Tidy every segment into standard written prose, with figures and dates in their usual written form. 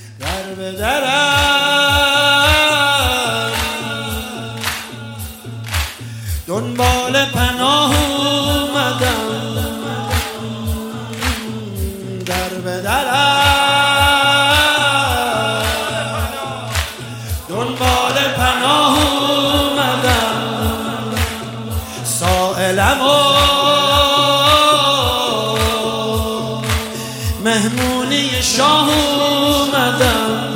در به درم دنبال پناه اومدم، در به درم دنبال پناه اومدم، سائلم و مهمونی شاه اومدم،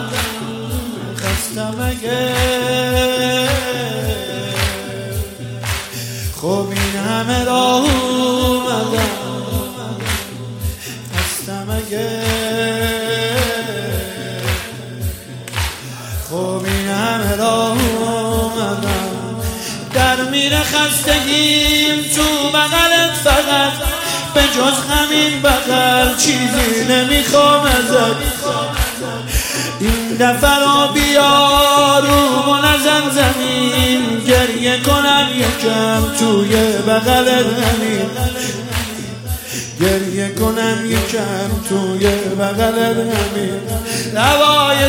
خستم اگه خوب این همه راه اومدم، خستم اگه خوب این همه راه اومدم. در میره خستگیم تو بغلت، فقط به جز همین بغل چیزی نمیخوام ازت. این دفعه را بیار و نزن زمین، گریه کنم یکم توی بغلت همین، گریه کنم یکم توی بغلت همین. دوای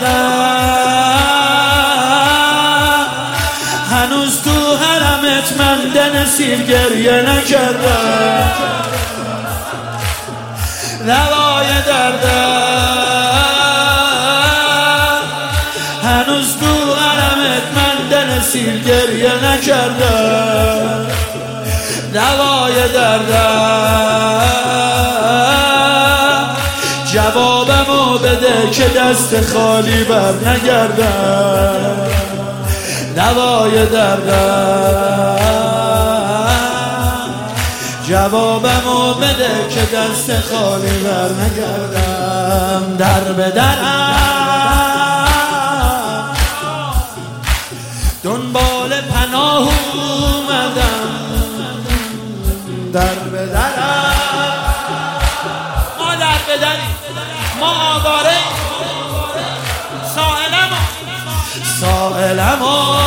دردم هنوز تو حرمت من دنسیر گریه نکردم، دوای دردم هنوز تو حرمت من دنسیر گریه نکردم، دوای دردم جوابمو بده که دست خالی بر نگردم، دوای دردم جوابمو بده که دست خالی بر نگردم. در به درم دنبال پناه اومدم، در به درم ما در به دریم، ما آواره سائلم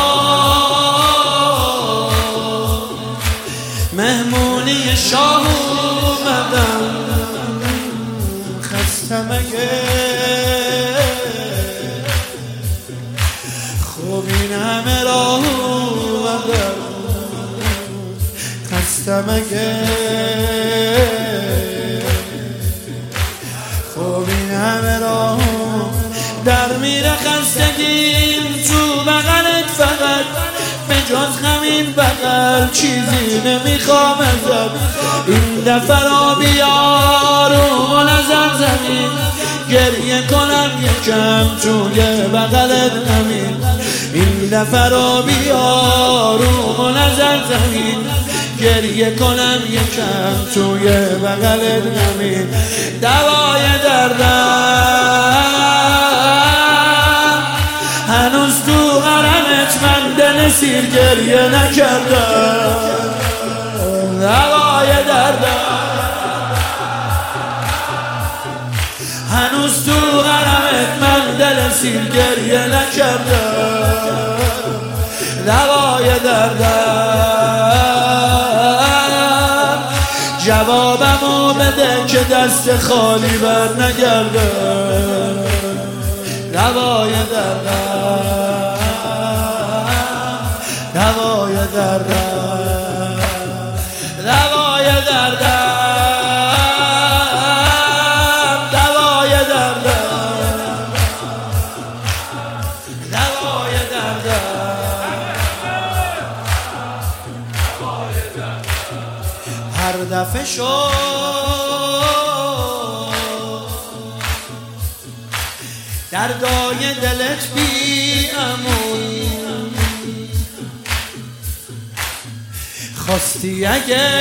مهمونی شاه اومدم، خستم اگه خوب این همه راه اومدم، خستم اگه خوب این همه راه در میره خستگیم تو بغلت، فقط به جز همین بغل چیزی نمیخوام ازت. این دفعه را بیار و نزن زمین، گریه کنم یکم توی بغلت همین. این دفعه را بیار و نزن زمین، گریه کنم یکم توی بغلت همین. دوای دردم هنوز تو حرمت من دنسیر گریه نکردم، دوای دردم هنوز تو حرمت من دنسیر گریه نکردم، دوای دردم جوابمو بده که دست خالی بر نگردم، دوای دردم دوای دردم دوای دردم دوای دردم دوای دردم هر دفعه شد دردای دلت بی امون، خواستی اگه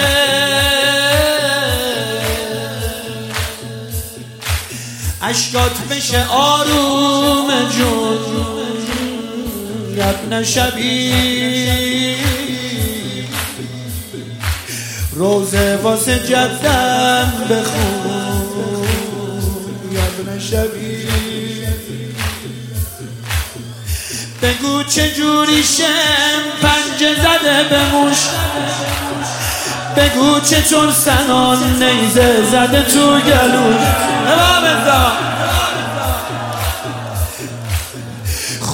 عشقات بشه آروم جون، ابن شبی روزه واسه جدم بخون، ابن شبی بگو چجوری شم پنجه زده به موش، بگو چطور سنان نیزه زده تو گلوش.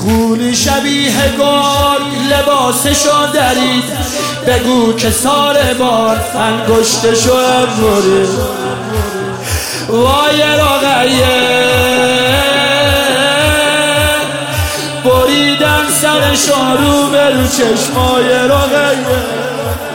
خولی شبیه گرگ لباسشو درید، بگو که ساره بار انگشتشو برید. وای رقیه بریدن سرشو رو به رو چشمای رقیه.